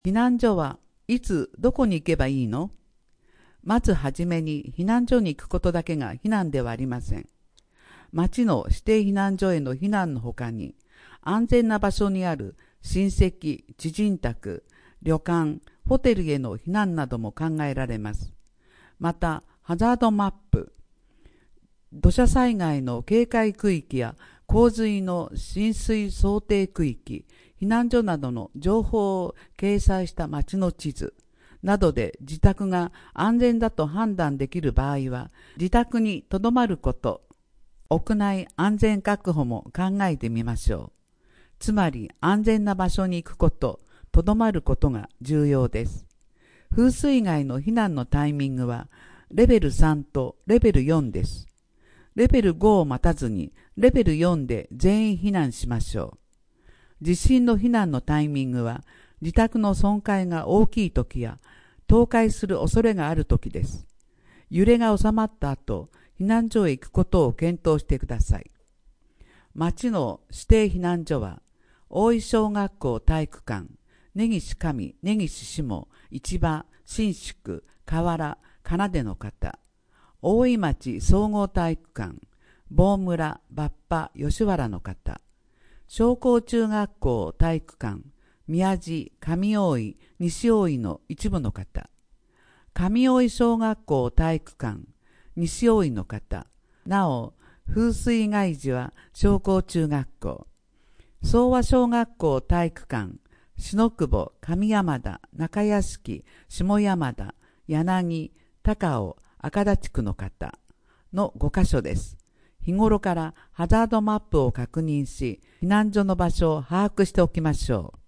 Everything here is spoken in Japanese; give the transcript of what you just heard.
避難所はいつどこに行けばいいの？まずはじめに避難所に行くことだけが避難ではありません。町の指定避難所への避難のほかに、安全な場所にある親戚、知人宅、旅館、ホテルへの避難なども考えられます。また、ハザードマップ、土砂災害の警戒区域や洪水の浸水想定区域、避難所などの情報を掲載した町の地図などで自宅が安全だと判断できる場合は、自宅に留まること、屋内安全確保も考えてみましょう。つまり安全な場所に行くこと、留まることが重要です。風水害の避難のタイミングはレベル3とレベル4です。レベル5を待たずにレベル4で全員避難しましょう。地震の避難のタイミングは自宅の損壊が大きい時や倒壊する恐れがある時です。揺れが収まった後、避難所へ行くことを検討してください。町の指定避難所は大井小学校体育館、根岸上、根岸下、市場、新宿、河原、金出の方、大井町総合体育館、坊村、抜波、吉原の方、商工中学校体育館、宮地、上大井、西大井の一部の方、上大井小学校体育館、西大井の方、なお、風水害時は商工中学校、総和小学校体育館、篠久保、上山田、中屋敷、下山田、柳、高尾、赤田地区の方の5カ所です。日頃からハザードマップを確認し、避難所の場所を把握しておきましょう。